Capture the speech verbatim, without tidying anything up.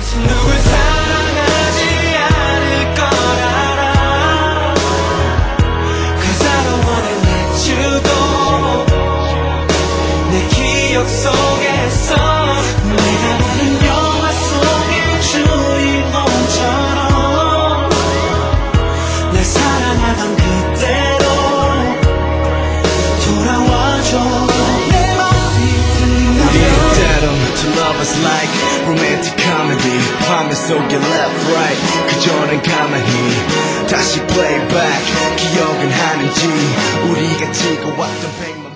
누굴 사랑하지 않을 걸 알아. Cause I don't wanna let you go. 내 기억 속에서 내가 보는 영화 속의 주인공처럼 날 사랑하던 그대로 돌아와줘. To love us like romantic comedy. 화면 속에 left right 그저는 가만히 다시 playback 기억은 하는지 우리가 찍어왔던 백만